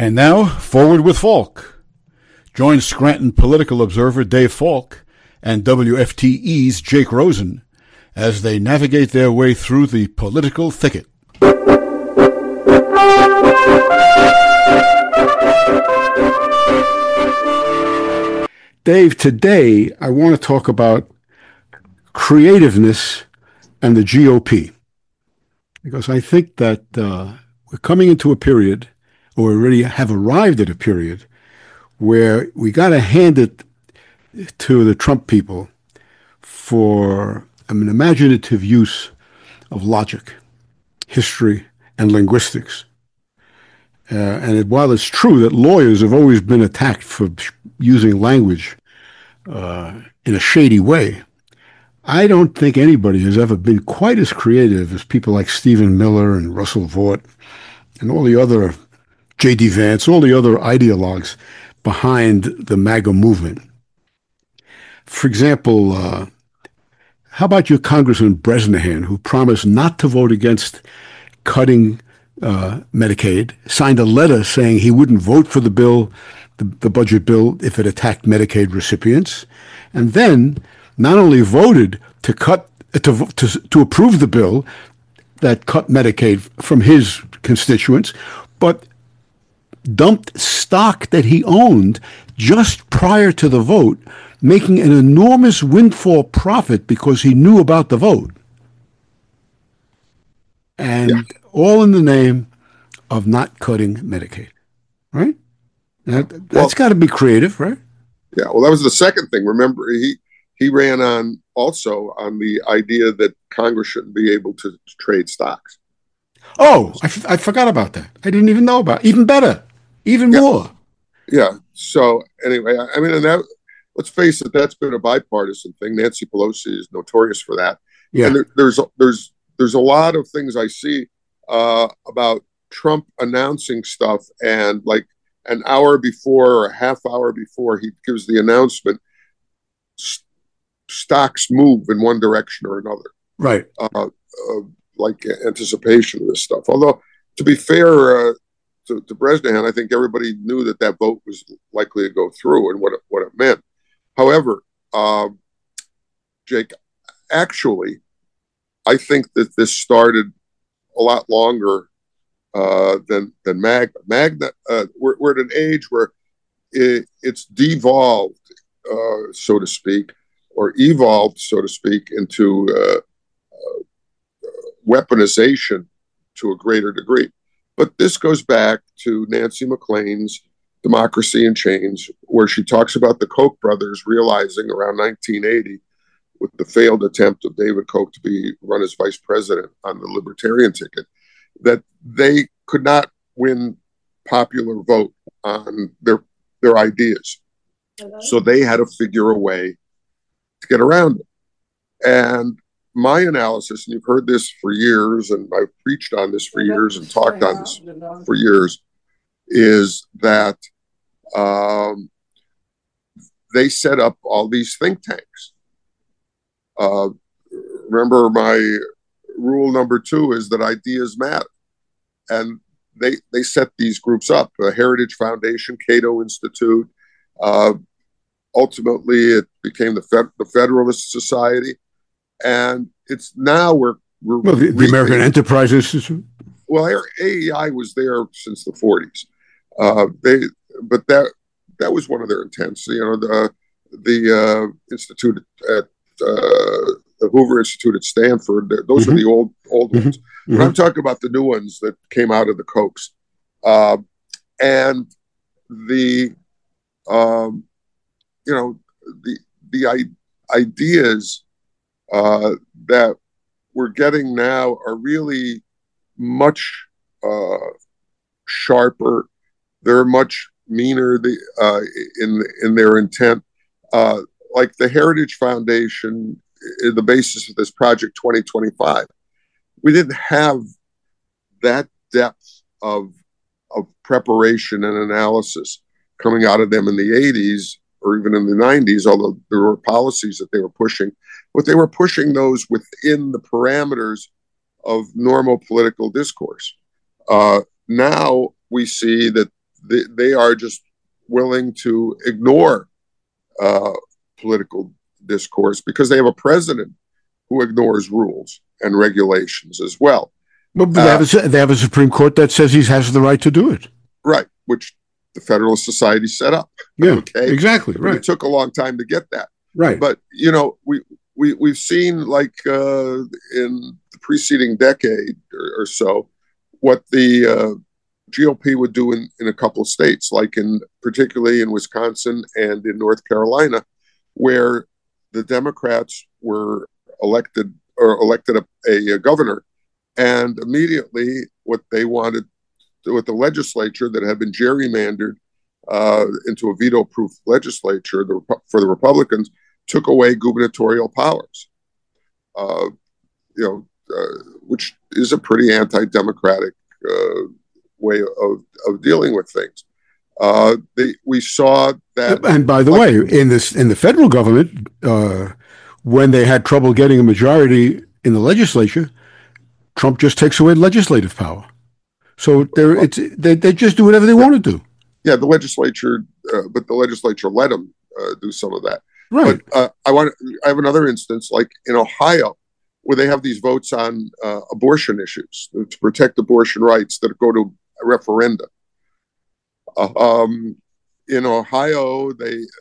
And now, Forward with Falk. Join Scranton political observer Dave Falk and WFTE's Jake Rosen as they navigate their way through the political thicket. Dave, today I want to talk about creativeness and the GOP, because I think that we're coming into a period, or we already have arrived at a period, where we got to hand it to the Trump people for an imaginative use of logic, history, and linguistics. While it's true that lawyers have always been attacked for using language in a shady way, I don't think anybody has ever been quite as creative as people like Stephen Miller and Russell Vought and all the other J.D. Vance, all the other ideologues behind the MAGA movement. For example, how about your Congressman Bresnahan, who promised not to vote against cutting Medicaid, signed a letter saying he wouldn't vote for the bill, the budget bill, if it attacked Medicaid recipients, and then not only voted to approve the bill that cut Medicaid from his constituents, but dumped stock that he owned just prior to the vote, making an enormous windfall profit because he knew about the vote. And all in the name of not cutting Medicaid, right? That's got to be creative, right? Yeah, well, that was the second thing. Remember, he ran on the idea that Congress shouldn't be able to trade stocks. Oh, I forgot about that. I didn't even know about it. Even better, even more. Yeah. So anyway, I mean, and that, let's face it, that's been a bipartisan thing. Nancy Pelosi is notorious for that. Yeah. And there's a lot of things I see about Trump announcing stuff, and like an hour before or a half hour before he gives the announcement, stocks move in one direction or another. Right. Like anticipation of this stuff. Although, to be fair to Bresnahan, I think everybody knew that vote was likely to go through and what it meant. However, Jake, actually, I think that this started a lot longer than MAGA. MAGA, we're at an age where it's devolved, so to speak, or evolved, so to speak, into weaponization to a greater degree. But this goes back to Nancy McLean's Democracy in Chains, where she talks about the Koch brothers realizing around 1980, with the failed attempt of David Koch to run as vice president on the Libertarian ticket, that they could not win popular vote on their ideas. So they had to figure a way to get around it. And my analysis, and you've heard this for years, and I've preached on this for years and talked on this for years, is that they set up all these think tanks. Remember, my rule number 2 is that ideas matter. And they set these groups up, the Heritage Foundation, Cato Institute. Ultimately, it became the Federalist Society. And it's now the American Enterprise Institute. Well, AEI was there since the 40s. But that was one of their intents. You know, the institute at the Hoover Institute at Stanford. Those are the old ones. But I'm talking about the new ones that came out of the Kochs, and the ideas that we're getting now are really much sharper. They're much meaner in their intent. Like the Heritage Foundation, the basis of this Project 2025, we didn't have that depth of preparation and analysis coming out of them in the 80s or even in the 90s, although there were policies that they were pushing. But they were pushing those within the parameters of normal political discourse. Now we see that they are just willing to ignore uh, political discourse because they have a president who ignores rules and regulations as well. Well, but they have a Supreme Court that says he has the right to do it. Right, which the Federalist Society set up. Yeah, okay, exactly. Right. It took a long time to get that. Right. But we've seen, like in the preceding decade or so, what the GOP would do in a couple of states, like particularly in Wisconsin and in North Carolina, where the Democrats were elected a governor, and immediately what they wanted with the legislature that had been gerrymandered into a veto-proof legislature for the Republicans took away gubernatorial powers, which is a pretty anti-democratic way of dealing with things. We saw that, and by the way, in the federal government, when they had trouble getting a majority in the legislature, Trump just takes away legislative power. So they just do whatever they want to do. Yeah, the legislature, but the legislature let them do some of that. Right. But I have another instance, like in Ohio, where they have these votes on abortion issues to protect abortion rights that go to a referenda. In Ohio,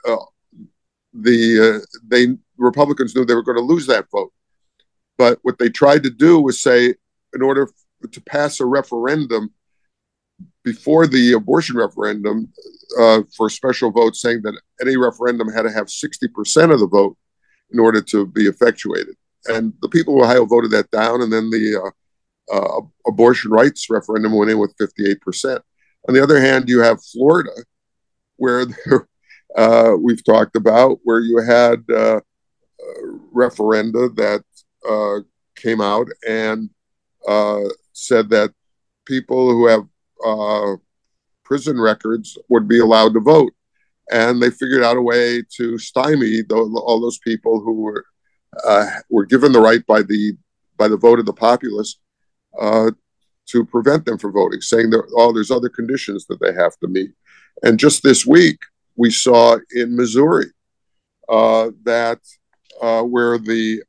the Republicans knew they were going to lose that vote, but what they tried to do was say, in order to pass a referendum before the abortion referendum, for a special vote, saying that any referendum had to have 60% of the vote in order to be effectuated. And the people of Ohio voted that down, and then the abortion rights referendum went in with 58%. On the other hand, you have Florida, where we've talked about, where you had referenda that came out and said that people who have prison records would be allowed to vote. And they figured out a way to stymie all those people who were given the right by the vote of the populace to prevent them from voting, saying that, there's other conditions that they have to meet. And just this week, we saw in Missouri that where the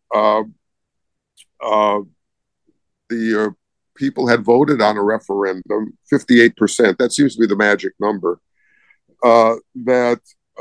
people had voted on a referendum, 58%, that seems to be the magic number, that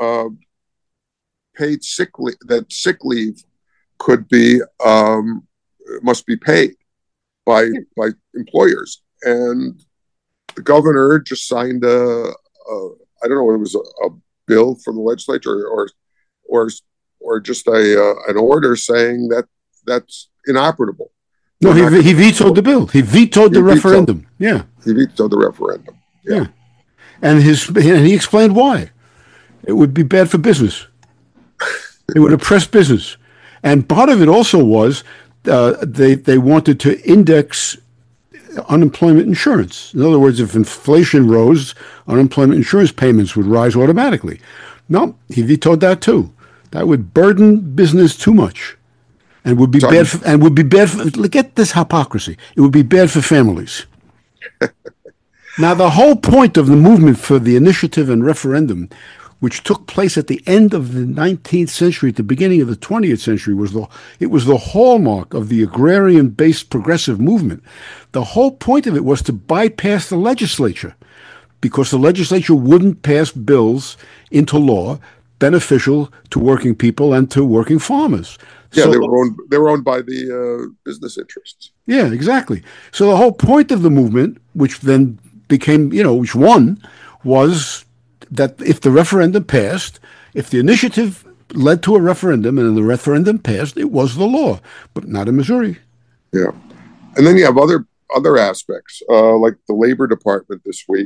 paid sick leave could be must be paid by employers. And the governor just signed I don't know whether it was a bill from the legislature or just an order saying that that's inoperable. No, he vetoed the bill. He vetoed the referendum. Yeah, he vetoed the referendum. Yeah, and he explained why. It would be bad for business. It would oppress business, and part of it also was they wanted to index unemployment insurance. In other words, if inflation rose, unemployment insurance payments would rise automatically. No, he vetoed that too. That would burden business too much. And would be bad. Get this hypocrisy. It would be bad for families. Now, the whole point of the movement for the initiative and referendum, which took place at the end of the 19th century, at the beginning of the 20th century, was the hallmark of the agrarian-based progressive movement. The whole point of it was to bypass the legislature, because the legislature wouldn't pass bills into law beneficial to working people and to working farmers. Yeah, so, they were owned by the business interests. Yeah, exactly. So the whole point of the movement, which then became, which won, was that if the referendum passed, if the initiative led to a referendum and the referendum passed, it was the law, but not in Missouri. Yeah. And then you have other aspects, like the Labor Department this week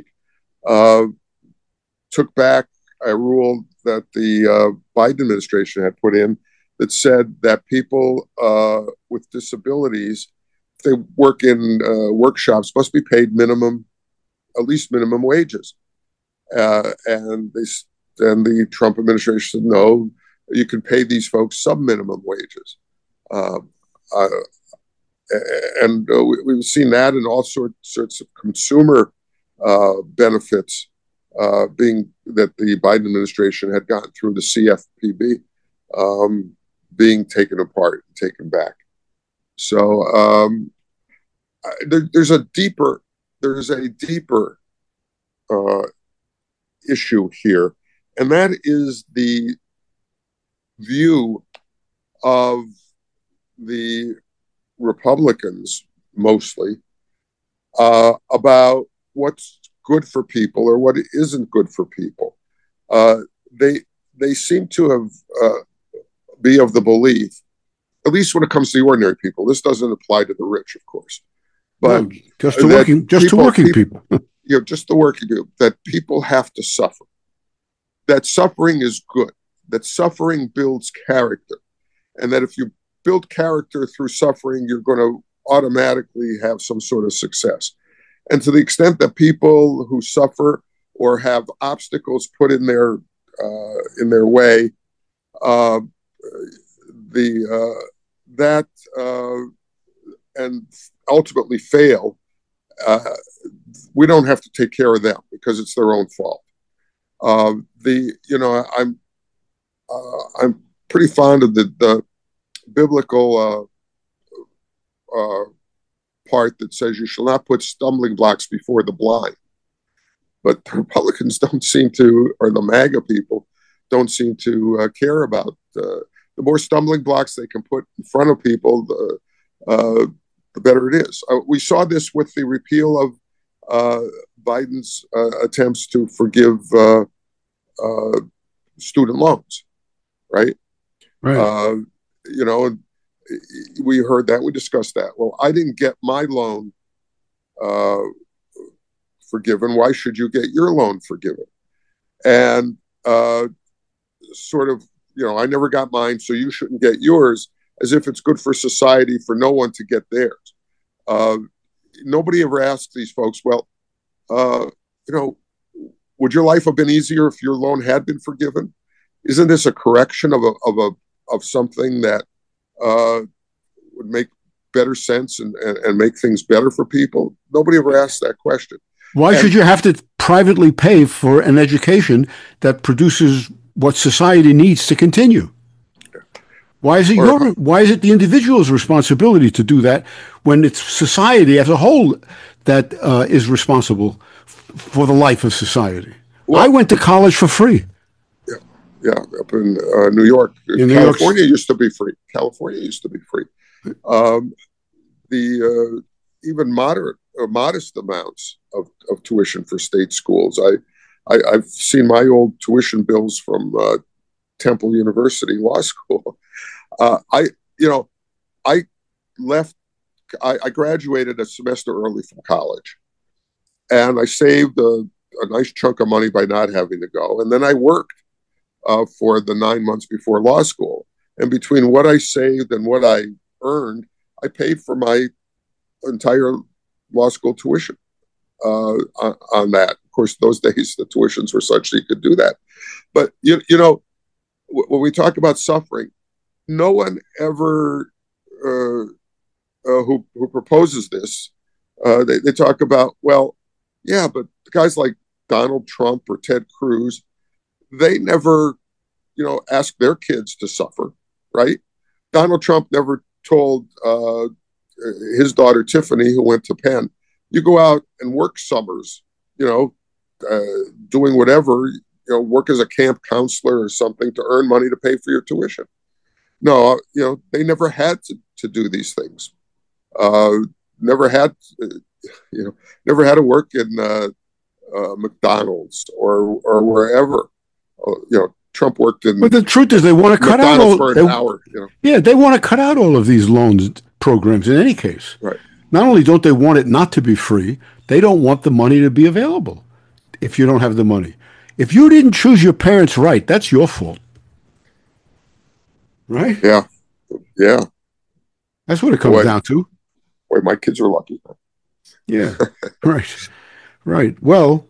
took back a rule that the Biden administration had put in that said that people with disabilities, if they work in workshops, must be paid at least minimum wages. And the Trump administration said, no, you can pay these folks sub-minimum wages. We've seen that in all sorts of consumer benefits being that the Biden administration had gotten through the CFPB being taken apart and taken back. So there's a deeper issue here, and that is the view of the Republicans mostly about what's good for people or what isn't good for people. They seem to have be of the belief, at least when it comes to the ordinary people. This doesn't apply to the rich, of course, but no, just to working people. Just the working people. That people have to suffer. That suffering is good. That suffering builds character, and that if you build character through suffering, you're going to automatically have some sort of success. And to the extent that people who suffer or have obstacles put in their way, and ultimately fail, we don't have to take care of them because it's their own fault. I'm pretty fond of the biblical part that says you shall not put stumbling blocks before the blind. But the Republicans don't seem to, or the MAGA people don't seem to care about the more stumbling blocks they can put in front of people, the better it is. We saw this with the repeal of Biden's attempts to forgive student loans, right? Right. We heard that, we discussed that. Well, I didn't get my loan forgiven. Why should you get your loan forgiven? And I never got mine, so you shouldn't get yours, as if it's good for society for no one to get theirs. Nobody ever asked these folks, well, would your life have been easier if your loan had been forgiven? Isn't this a correction of something that would make better sense and make things better for people? Nobody ever asked that question. Why should you have to privately pay for an education that produces what society needs to continue? Why is it the individual's responsibility to do that when it's society as a whole that is responsible for the life of society? Well, I went to college for free. Yeah, up in New York. California used to be free. Even modest amounts of tuition for state schools. I've seen my old tuition bills from Temple University Law School. I graduated a semester early from college, and I saved a nice chunk of money by not having to go. And then I worked for the 9 months before law school. And between what I saved and what I earned, I paid for my entire law school tuition on that. Of course, those days, the tuitions were such that you could do that. But, when we talk about suffering, no one ever who proposes this, they talk about, well, yeah, but guys like Donald Trump or Ted Cruz, they never, ask their kids to suffer, right? Donald Trump never told his daughter Tiffany, who went to Penn, you go out and work summers, doing whatever, work as a camp counselor or something to earn money to pay for your tuition. No, they never had to do these things. Never had to work in McDonald's or wherever. Trump worked in. But the truth is, they want to cut out all. For an hour, Yeah, they want to cut out all of these loans programs. In any case, right. Not only don't they want it not to be free, they don't want the money to be available. If you don't have the money, if you didn't choose your parents right, that's your fault. Right? Yeah. That's what it comes down to. Boy, my kids are lucky. Yeah. Right. Well,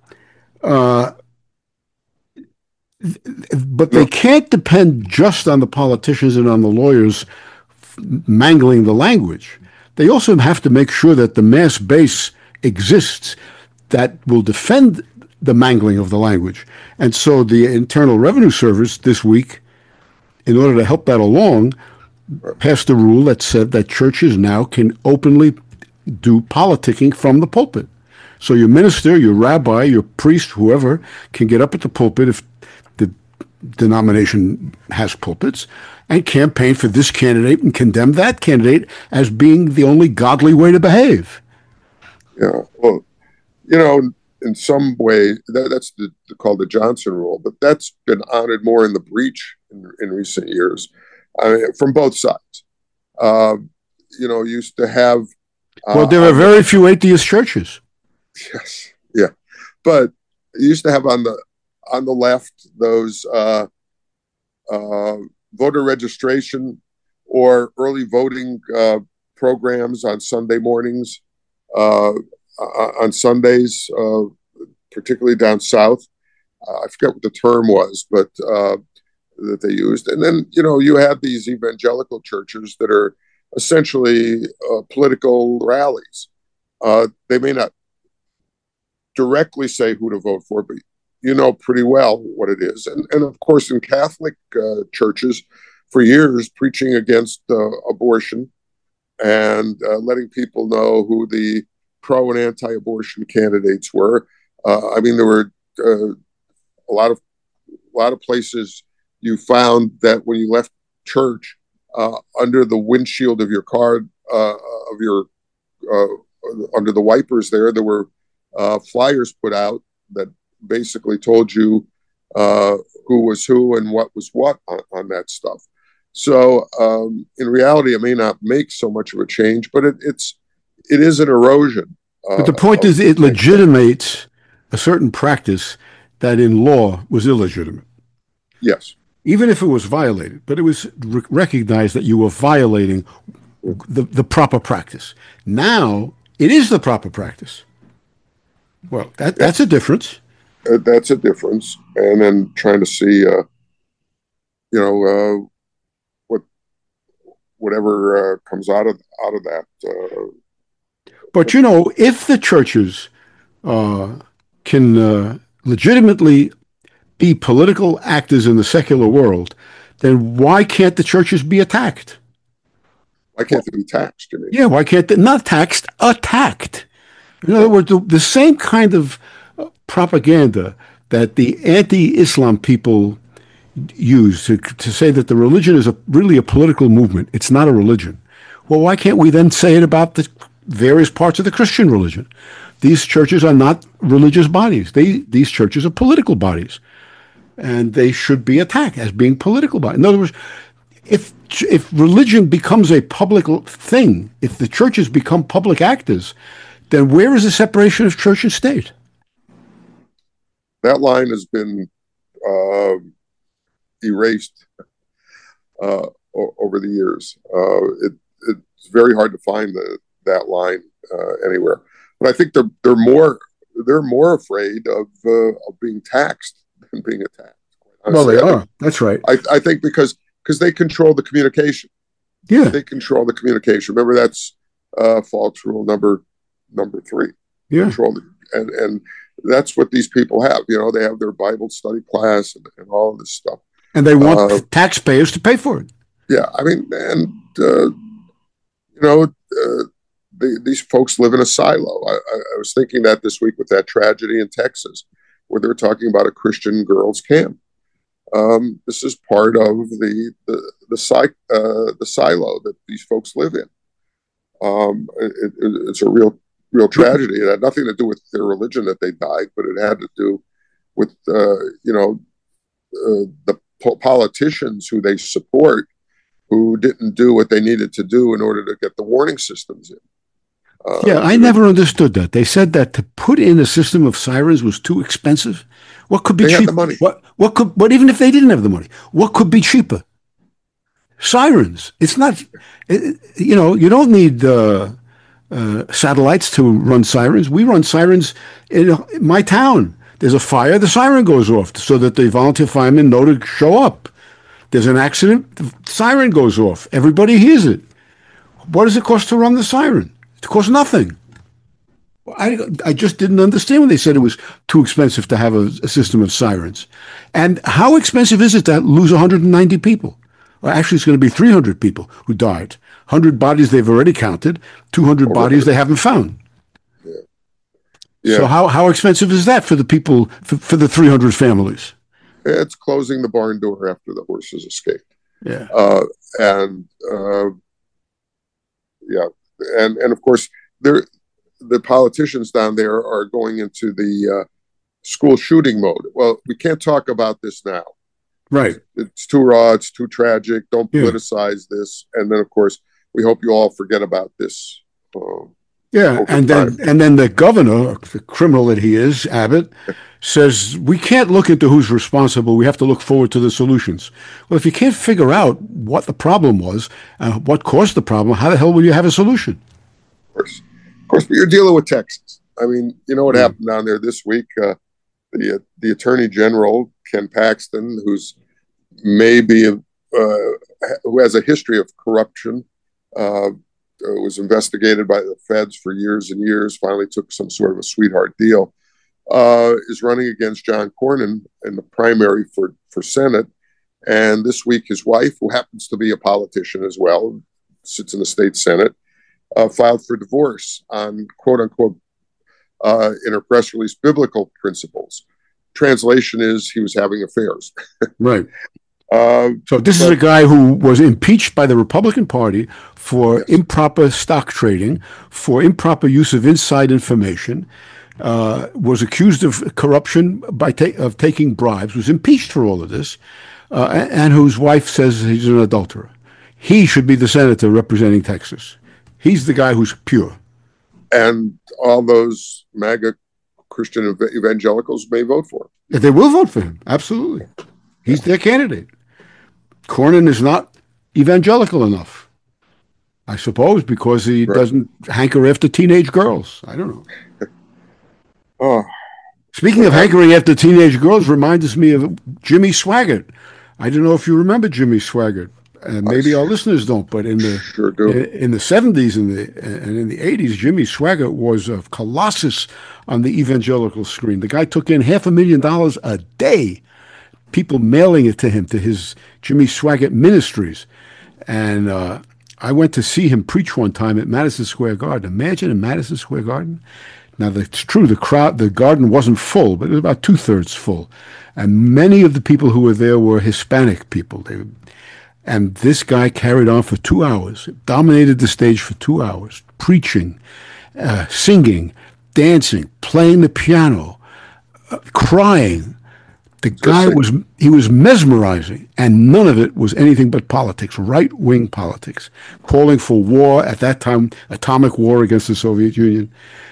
but they can't depend just on the politicians and on the lawyers mangling the language. They also have to make sure that the mass base exists that will defend the mangling of the language. And so the Internal Revenue Service this week, in order to help that along, passed a rule that said that churches now can openly do politicking from the pulpit. So your minister, your rabbi, your priest, whoever, can get up at the pulpit if the denomination has pulpits and campaign for this candidate and condemn that candidate as being the only godly way to behave. Yeah. Well, you know, in some way, that's called the Johnson rule, but that's been honored more in the breach in recent years, from both sides. You know, used to have. Well, there are very few atheist churches. Yes, yeah, but you used to have on the left those voter registration or early voting programs on Sunday mornings, on Sundays, particularly down south. I forget what the term was, but that they used. And then, you know, you have these evangelical churches that are essentially political rallies. They may not directly say who to vote for, but you know pretty well what it is. And of course, in Catholic churches, for years, preaching against abortion and letting people know who the pro and anti-abortion candidates were. I mean, there were a lot of places you found that when you left church, under the windshield of your car, under the wipers there were flyers put out that basically told you who was who and what was what on that stuff. So in reality, it may not make so much of a change, but it is an erosion. But the point is, it legitimates a certain practice that in law was illegitimate. Yes. Even if it was violated, but it was recognized that you were violating the proper practice. Now, it is the proper practice. Well, that's a difference. That's a difference. And then trying to see, whatever comes out of that. But, you know, if the churches can legitimately be political actors in the secular world, then why can't the churches be attacked? Why can't they be taxed, you mean? Yeah, why can't they? Not taxed, attacked. In other words, the same kind of propaganda that the anti-Islam people use to say that the religion is really a political movement. It's not a religion. Well, why can't we then say it about the various parts of the Christian religion? These churches are not religious bodies. These churches are political bodies. And they should be attacked as being political bodies. In other words, if religion becomes a public thing, if the churches become public actors, then where is the separation of church and state? That line has been erased over the years. It's very hard to find that line anywhere. But I think they're more afraid of being taxed than being attacked. Well, they are. That's right. I think because they control the communication. Yeah, they control the communication. Remember, that's Falk's rule number 3. Yeah, control and that's what these people have. You know, they have their Bible study class and all of this stuff, and they want taxpayers to pay for it. Yeah, I mean, and these folks live in a silo. I was thinking that this week with that tragedy in Texas, where they were talking about a Christian girls' camp. This is part of the silo that these folks live in. It's a real tragedy. It had nothing to do with their religion that they died, but it had to do with the politicians who they support, who didn't do what they needed to do in order to get the warning systems in. Yeah, I never understood that. They said that to put in a system of sirens was too expensive. What could be cheaper? Had the money. But even if they didn't have the money, what could be cheaper? Sirens. It's not. You don't need satellites to run sirens. We run sirens in my town. There's a fire, the siren goes off so that the volunteer firemen know to show up. There's an accident, the siren goes off. Everybody hears it. What does it cost to run the siren? It costs nothing. I just didn't understand when they said it was too expensive to have a system of sirens. And how expensive is it to lose 190 people? Well, actually, it's going to be 300 people who died. 100 bodies they've already counted, 200 bodies they haven't found. Yeah. So Yeah. how expensive is that for the people, for the 300 families? It's closing the barn door after the horses escaped. Yeah. And yeah, and of course, there the politicians down there are going into the school shooting mode. Well, we can't talk about this now. Right. It's too raw. It's too tragic. Don't Yeah. politicize this. And then, of course, we hope you all forget about this. Yeah, and then the governor, the criminal that he is, Abbott, says we can't look into who's responsible. We have to look forward to the solutions. Well, if you can't figure out what the problem was and what caused the problem, how the hell will you have a solution? Of course, but you're dealing with Texas. I mean, you know what happened down there this week? The Attorney General Ken Paxton, who's maybe who has a history of corruption. Was investigated by the feds for years and years, finally took some sort of a sweetheart deal, is running against John Cornyn in the primary for Senate. And this week, his wife, who happens to be a politician as well, sits in the state Senate, filed for divorce on quote unquote, in her press release, biblical principles. Translation is he was having affairs. Right. So this is a guy who was impeached by the Republican Party for improper stock trading, for improper use of inside information, was accused of corruption of taking bribes, was impeached for all of this, and whose wife says he's an adulterer. He should be the senator representing Texas. He's the guy who's pure. And all those MAGA Christian evangelicals may vote for him. They will vote for him. Absolutely. He's their candidate. Cornyn is not evangelical enough, I suppose, because he doesn't hanker after teenage girls. I don't know. Speaking of hankering after teenage girls, reminds me of Jimmy Swaggart. I don't know if you remember Jimmy Swaggart. Maybe our listeners don't, but in the in the 70s and in the 80s, Jimmy Swaggart was a colossus on the evangelical screen. The guy took in $500,000 a day. People mailing it to him, to his Jimmy Swaggart Ministries. And I went to see him preach one time at Madison Square Garden. Imagine in Madison Square Garden. Now, it's true, the garden wasn't full, but it was about 2/3 full. And many of the people who were there were Hispanic people. And this guy carried on for 2 hours, dominated the stage for 2 hours, preaching, singing, dancing, playing the piano, crying. The guy was mesmerizing, and none of it was anything but politics, right-wing politics, calling for war at that time, atomic war against the Soviet Union,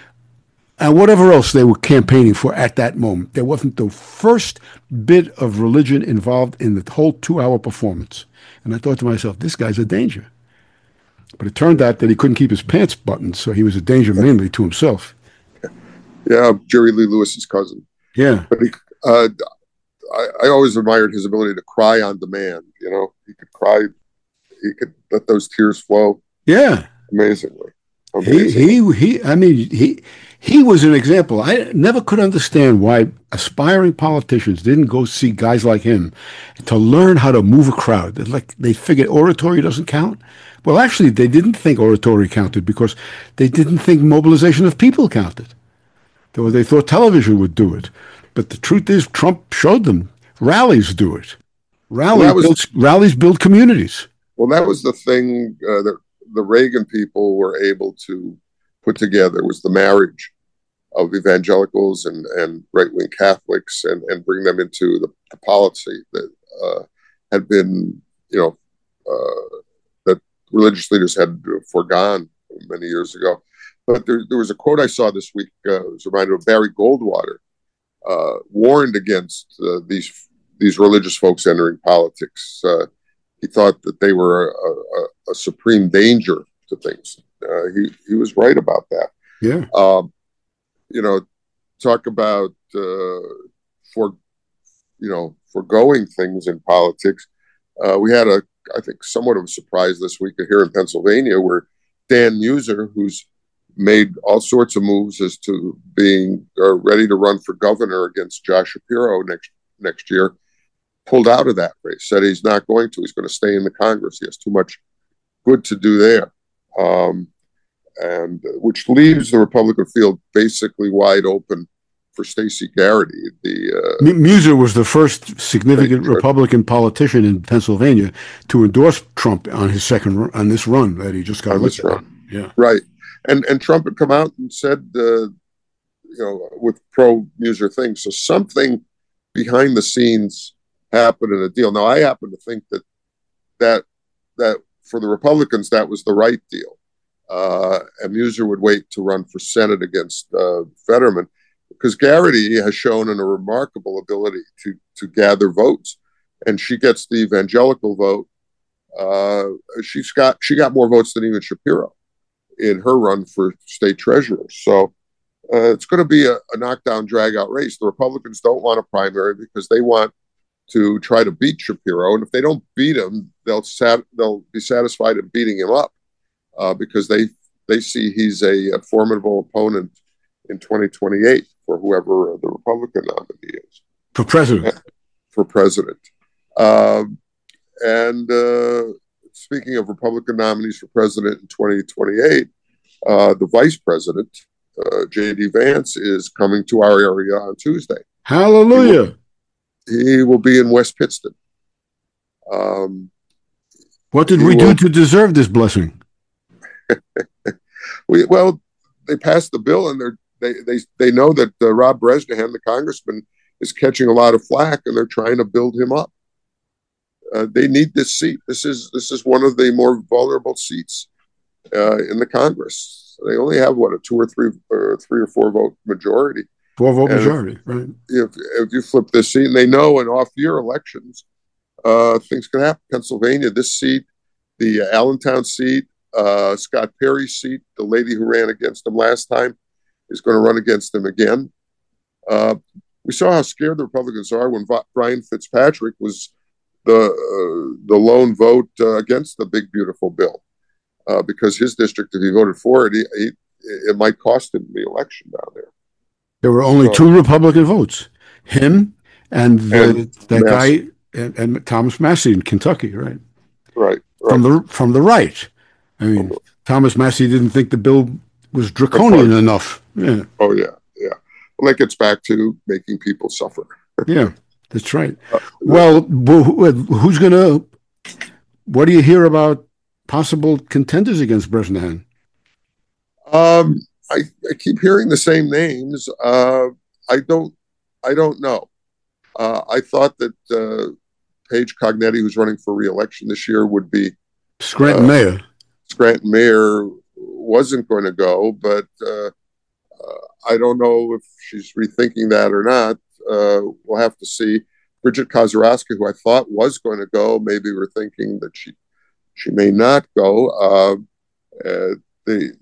and whatever else they were campaigning for at that moment. There wasn't the first bit of religion involved in the whole 2-hour performance. And I thought to myself, this guy's a danger. But it turned out that he couldn't keep his pants buttoned, so he was a danger mainly to himself. Yeah, Jerry Lee Lewis's cousin. Yeah. But I always admired his ability to cry on demand. You know, he could cry, he could let those tears flow. Yeah. Amazingly. He was an example. I never could understand why aspiring politicians didn't go see guys like him to learn how to move a crowd. Like they figured oratory doesn't count. Well, actually, they didn't think oratory counted because they didn't think mobilization of people counted. They thought television would do it. But the truth is, Trump showed them rallies do it. Rallies build communities. Well, that was the thing that the Reagan people were able to put together, was the marriage of evangelicals and right-wing Catholics and bring them into the policy that had been, that religious leaders had foregone many years ago. But there was a quote I saw this week, was reminded of Barry Goldwater, warned against these religious folks entering politics. He thought that they were a supreme danger to things. He was right about that. Yeah. Talk about foregoing things in politics. We had I think somewhat of a surprise this week here in Pennsylvania, where Dan Muser, who's made all sorts of moves as to being ready to run for governor against Josh Shapiro next year, pulled out of that race, said he's not going to. He's going to stay in the Congress. He has too much good to do there. And which leaves the Republican field basically wide open for Stacey Garrity. Muser was the first significant Republican politician in Pennsylvania to endorse Trump on his this run that he just got elected on. Yeah, right. And Trump had come out and said, with pro-Muser things. So something behind the scenes happened in a deal. Now, I happen to think that for the Republicans, that was the right deal. And Muser would wait to run for Senate against Fetterman, because Garrity has shown a remarkable ability to gather votes, and she gets the evangelical vote. She got more votes than even Shapiro in her run for state treasurer. So it's going to be a knockdown, drag-out race. The Republicans don't want a primary because they want to try to beat Shapiro, and if they don't beat him, they'll be satisfied in beating him up. Because they see he's a formidable opponent in 2028 for whoever the Republican nominee is. For president. For president. And speaking of Republican nominees for president in 2028, the vice president, J.D. Vance, is coming to our area on Tuesday. Hallelujah. He will be in West Pittston. What did we do to deserve this blessing? They passed the bill, and they know that Rob Bresnahan, the congressman, is catching a lot of flack, and they're trying to build him up. They need this seat. This is one of the more vulnerable seats in the Congress. They only have a 2 or 3 or 4 vote majority. 4 vote majority, right? If you flip this seat, and they know in off-year elections, things can happen. Pennsylvania, this seat, the Allentown seat, Scott Perry's seat, the lady who ran against him last time, is going to run against him again. We saw how scared the Republicans are when Brian Fitzpatrick was the lone vote against the big, beautiful bill, because his district, if he voted for it, it might cost him the election down there. There were only 2 Republican votes, him and that guy and Thomas Massie in Kentucky, right? Right. From the right. I mean, Thomas Massie didn't think the bill was draconian enough. Yeah. Oh, yeah. Well, that gets back to making people suffer. Yeah, that's right. Well, who's going to... What do you hear about possible contenders against Bresnahan? I keep hearing the same names. I don't know. I thought that Paige Cognetti, who's running for re-election this year, would be Scranton mayor. Scranton mayor wasn't going to go, but I don't know if she's rethinking that or not. We'll have to see. Bridget Kozarowski, who I thought was going to go, maybe we're thinking that she may not go. The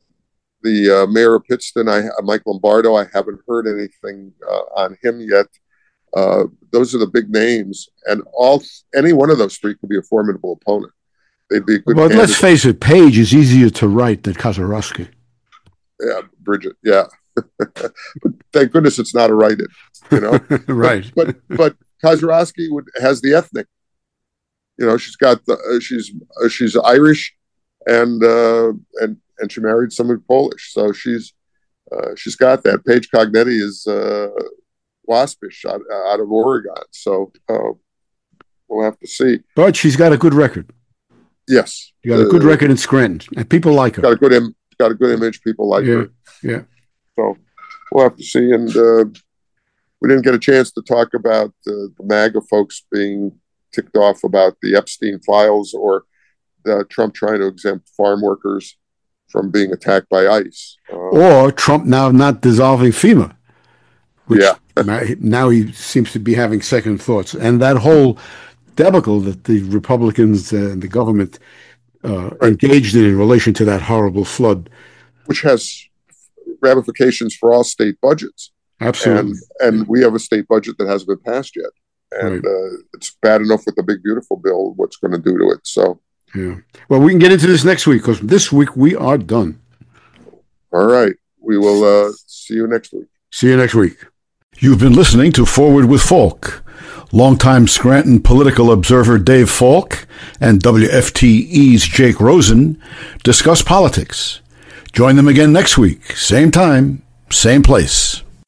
mayor of Pittston, Mike Lombardo, I haven't heard anything on him yet. Those are the big names, and any one of those 3 could be a formidable opponent. They'd be a good candidate. Let's face it, Page is easier to write than Kozarowski. Yeah, Bridget, yeah. But thank goodness it's not a write-in, Right. But Kozarowski has the ethnic. She's got she's Irish, and she married someone Polish, so she's got that. Paige Cognetti is waspish out of Oregon, so we'll have to see. But she's got a good record. Yes, she got a good record in Scranton, and people like her. Got a good image. People like her. Yeah. So we'll have to see. And we didn't get a chance to talk about the MAGA folks being ticked off about the Epstein files, or Trump trying to exempt farm workers from being attacked by ICE. Or Trump now not dissolving FEMA. Which now he seems to be having second thoughts. And that whole debacle that the Republicans and the government engaged in relation to that horrible flood. Which has ramifications for all state budgets. Absolutely. And we have a state budget that hasn't been passed yet. And it's bad enough with the big, beautiful bill, what's going to do to it. So, yeah. Well, we can get into this next week, because this week we are done. All right. We will see you next week. See you next week. You've been listening to Forward with Falk. Longtime Scranton political observer Dave Falk and WFTE's Jake Rosen discuss politics. Join them again next week, same time, same place.